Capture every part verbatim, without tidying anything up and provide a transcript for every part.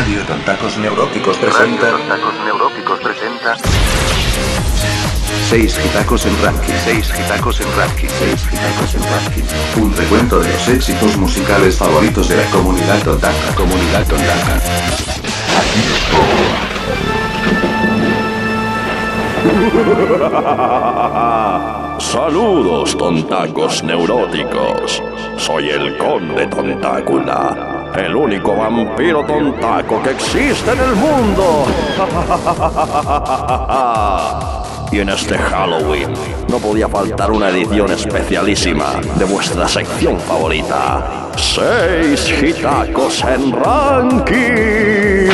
Radio Tontacos Neuróticos presenta... Radio Tontacos Neuróticos presenta... Seis hitacos en ranking. Seis hitacos en ranking. Seis hitacos en ranking. Un recuento de los éxitos musicales favoritos de la comunidad tontaca. Comunidad tontaca. Aquí estoy. Saludos, tontacos neuróticos. Soy el Conde Tontácula, el único vampiro tontaco que existe en el mundo. Y en este Halloween no podía faltar una edición especialísima de vuestra sección favorita. Seis hitacos en ranking.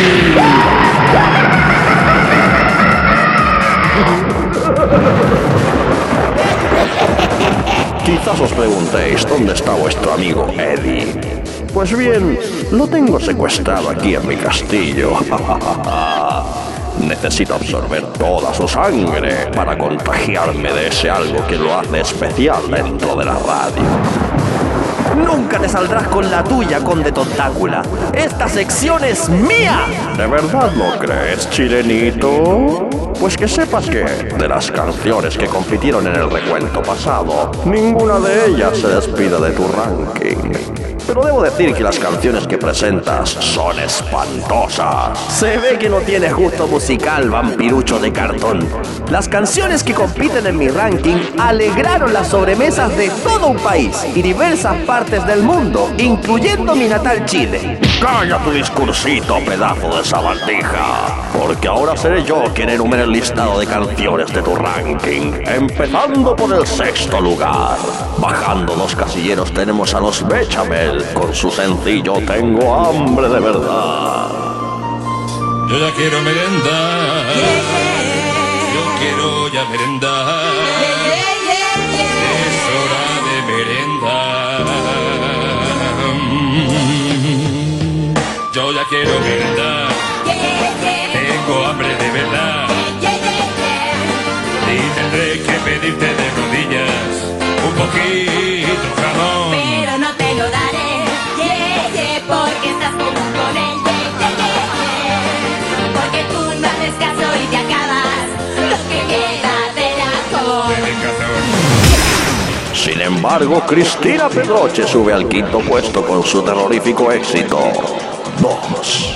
Quizás os preguntéis dónde está vuestro amigo Eddie. Pues bien, lo tengo secuestrado aquí en mi castillo. Necesito absorber toda su sangre para contagiarme de ese algo que lo hace especial dentro de la radio. Nunca te saldrás con la tuya, Conde Tontácula. Esta sección es mía. ¿De verdad lo crees, chilenito? Pues que sepas que, de las canciones que compitieron en el recuento pasado, ninguna de ellas se despide de tu ranking. Pero debo decir que las canciones que presentas son espantosas. Se ve que no tienes gusto musical, vampirucho de cartón. Las canciones que compiten en mi ranking alegraron las sobremesas de todo un país y diversas partes del mundo, incluyendo mi natal Chile. ¡Calla tu discursito, pedazo de sabandija! Porque ahora seré yo quien enumere el listado de canciones de tu ranking, empezando por el sexto lugar. Bajando los casilleros tenemos a los Bechamel con su sencillo Tengo hambre de verdad. Yo ya quiero merendar, yeah, yeah. Yo quiero ya merendar, yeah, yeah, yeah. Es hora de merendar. Yo ya quiero merendar, yeah, yeah. Tengo hambre de verdad, yeah, yeah, yeah. Y tendré que pedirte de rodillas un poquito jamón. Pero no te lo daré, yeah, yeah, porque estás común con él, yeah, yeah, yeah. Porque tú no haces caso y te acabas lo que queda de la con. Sin embargo, Cristina Pedroche sube al quinto puesto con su terrorífico éxito Dos.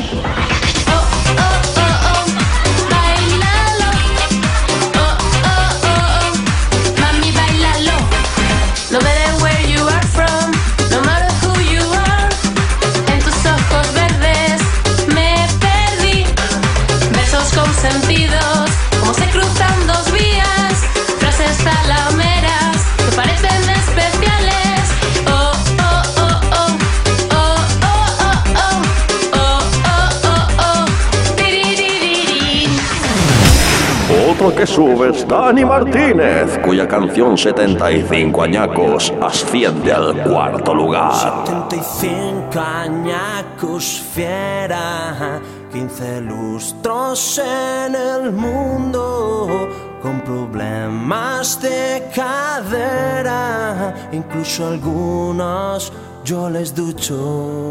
Sentidos, como se cruzan dos vías, frases salameras que parecen especiales. Oh, oh, oh, oh, oh, oh, oh, oh, oh, oh, oh, oh, tiriririn. Otro que sube es Dani Martínez, cuya canción setenta y cinco añacos asciende al cuarto lugar. setenta y cinco añacos fiera, quince lustros en el mundo, con problemas de cadera, incluso algunos yo les ducho.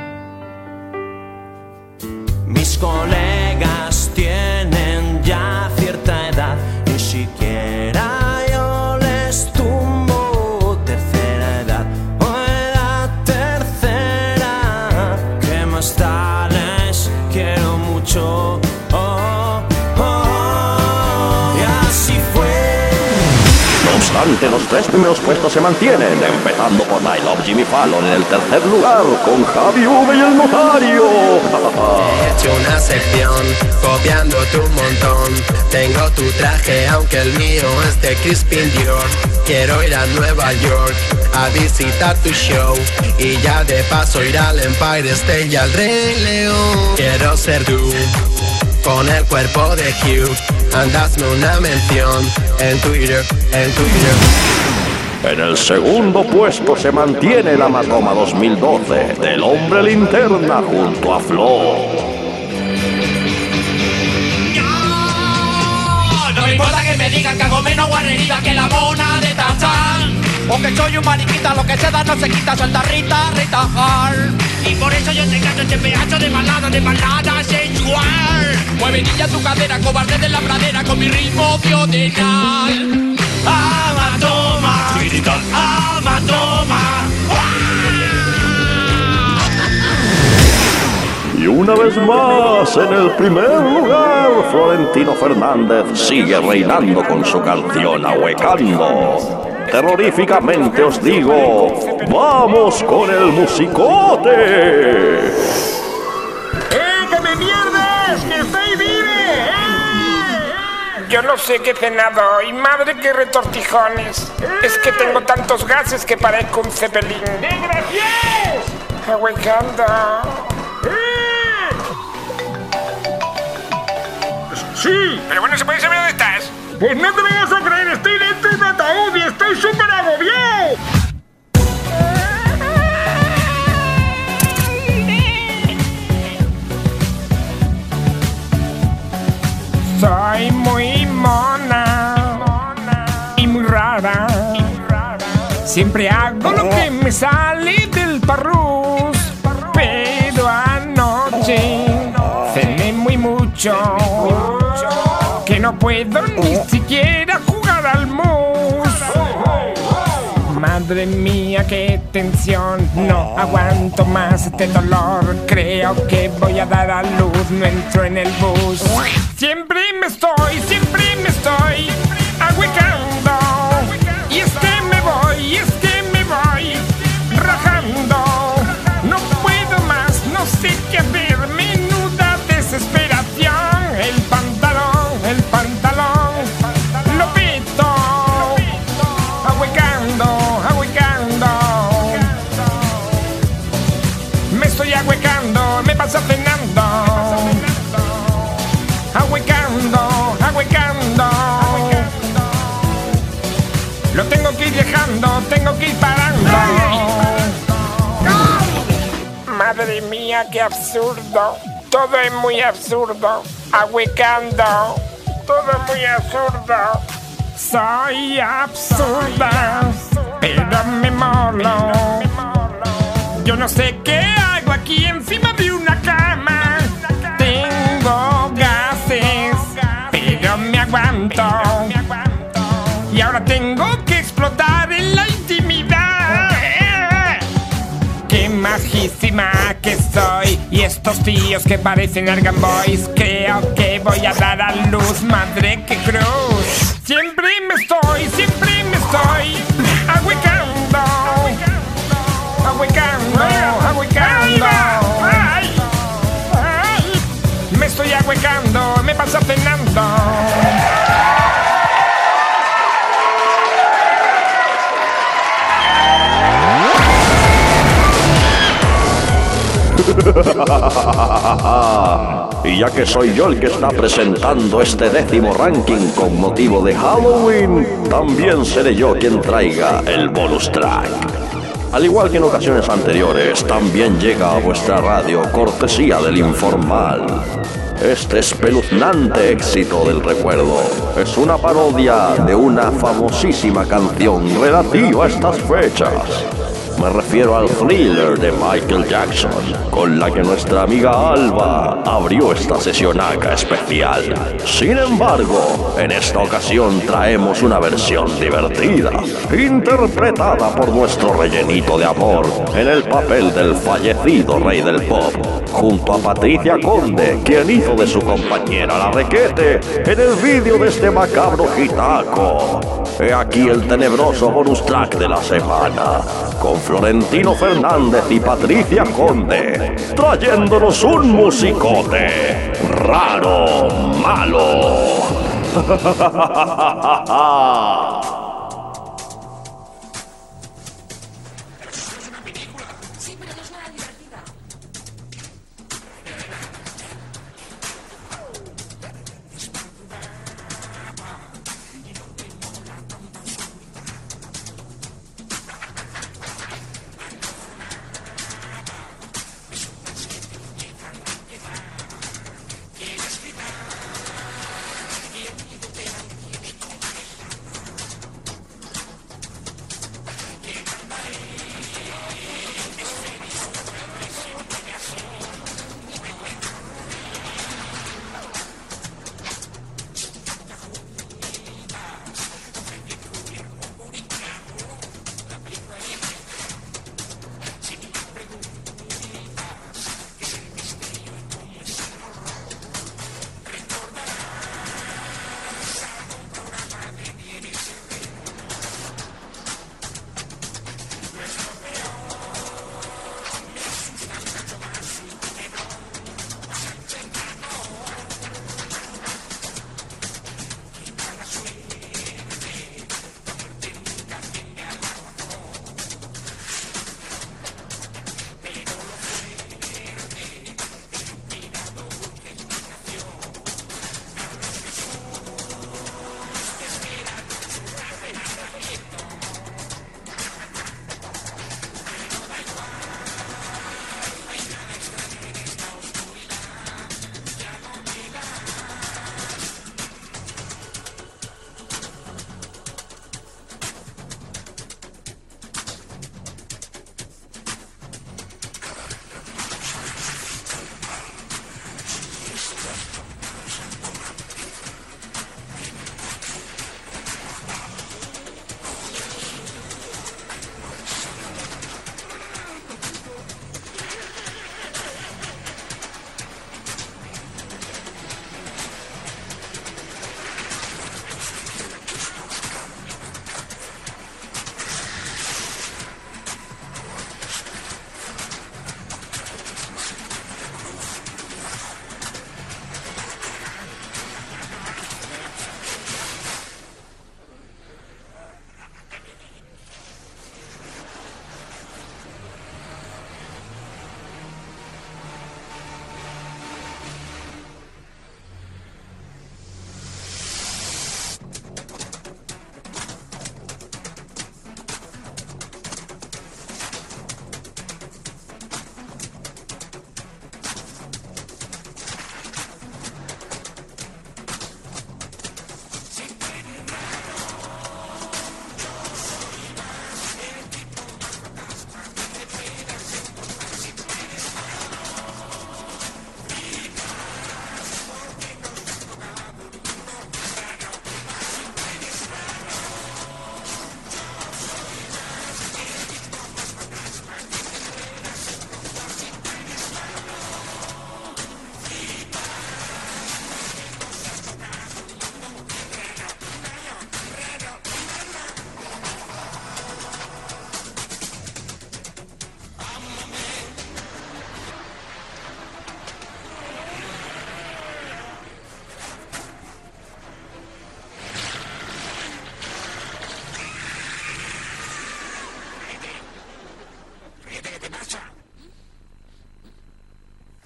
Mis colegas tienen ya cierta edad, ni siquiera yo les tumbo tercera edad o edad tercera, que más tales quiero mucho. Oh, oh, oh, y así fue. No obstante, los tres primeros puestos se mantienen, empezando por I Love Jimmy Fallon en el tercer lugar, con Javi V y el Notario. He hecho una sección, copiándote un montón. Tengo tu traje, aunque el mío es de Crispin Dior. Quiero ir a Nueva York a visitar tu show, y ya de paso ir al Empire State y al Rey León. Quiero ser tú, con el cuerpo de Hugh. Andasme una mención en Twitter, en Twitter. En el segundo puesto se mantiene la Matoma dos mil doce del Hombre Linterna junto a Flo. No me importa que me digan que hago menos guarrería que la mona de Tarzán, o que soy un mariquita, lo que se da no se quita, suelta Rita, Rita Hall. Y por eso yo te canto este pedazo de balada nada de balada sensual. Mueve niña tu cadera, cobarde de la pradera, con mi ritmo piodenal. Ama, toma, grita, ama, toma. Y una vez más, en el primer lugar, Florentino Fernández sigue reinando con su canción Ahuecando. Terroríficamente os digo, ¡vamos con el musicote! ¡Eh, que me pierdes! ¡Que estoy vive! ¡Eh! Yo no sé qué he cenado y madre que retortijones. Es que tengo tantos gases que parezco un cepelín. ¡Desgraciados! Ahuecando. Sí, pero bueno, ¿se puede saber dónde estás? Pues no te lo vas a creer, estoy dentro de un ataúd y estoy súper agobiado. Soy muy mona y muy rara. Siempre hago lo que me sale del parrús, pero anoche cené muy mucho, que no puedo ni siquiera jugar al mus. Madre mía, qué tensión, no aguanto más este dolor. Creo que voy a dar a luz, no entro en el bus. Siempre me estoy, siempre me estoy ahuecando. Y es que me voy, y es que me voy rajando. No puedo más, no sé qué hacer, menuda desesperación. El pantalón, el pantalón, lo pito, ahuecando, ahuecando. Me estoy ahuecando, me pasa cenando. Ahuecando, ahuecando. Lo tengo que ir dejando, tengo que ir parando. Madre mía, qué absurdo. Todo es muy absurdo. Ahuecando. Todo es muy absurdo. Soy absurda, pero me molo. Yo no sé qué hago aquí encima de una cama. Tengo gases, pero me aguanto. Y ahora tengo que explotar en la intimidad. Qué majísima que soy. Y estos tíos que parecen Argan Boys. Creo que voy a dar a luz, madre que cruz. Siempre me estoy, siempre me estoy ahuecando. Ahuecando, ahuecando. Ay, ay, me estoy ahuecando, me pasa cenando. Y ya que soy yo el que está presentando este décimo ranking con motivo de Halloween, también seré yo quien traiga el bonus track. Al igual que en ocasiones anteriores, también llega a vuestra radio cortesía del Informal. Este espeluznante éxito del recuerdo es una parodia de una famosísima canción relativa a estas fechas. Me refiero al Thriller de Michael Jackson, con la que nuestra amiga Alba abrió esta sesionaca especial. Sin embargo, en esta ocasión traemos una versión divertida, interpretada por nuestro rellenito de amor en el papel del fallecido rey del pop, junto a Patricia Conde, quien hizo de su compañera La Requete en el vídeo de este macabro gitaco. He aquí el tenebroso bonus track de la semana, con Florentino Fernández y Patricia Conde, trayéndonos un musicote raro, malo.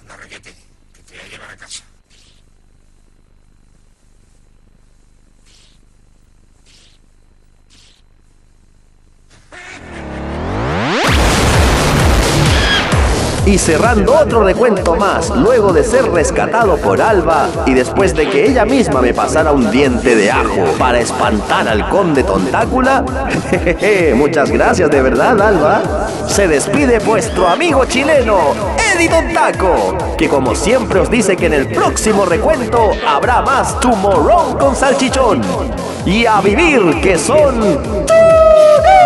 Anda, requete, que te voy a llevar a casa. Y cerrando otro recuento más, luego de ser rescatado por Alba y después de que ella misma me pasara un diente de ajo para espantar al conde Tontácula, jejeje, muchas gracias de verdad, Alba. Se despide vuestro amigo chileno, Eddie Tontaco, que como siempre os dice que en el próximo recuento habrá más Tomorrow con salchichón. Y a vivir, que son...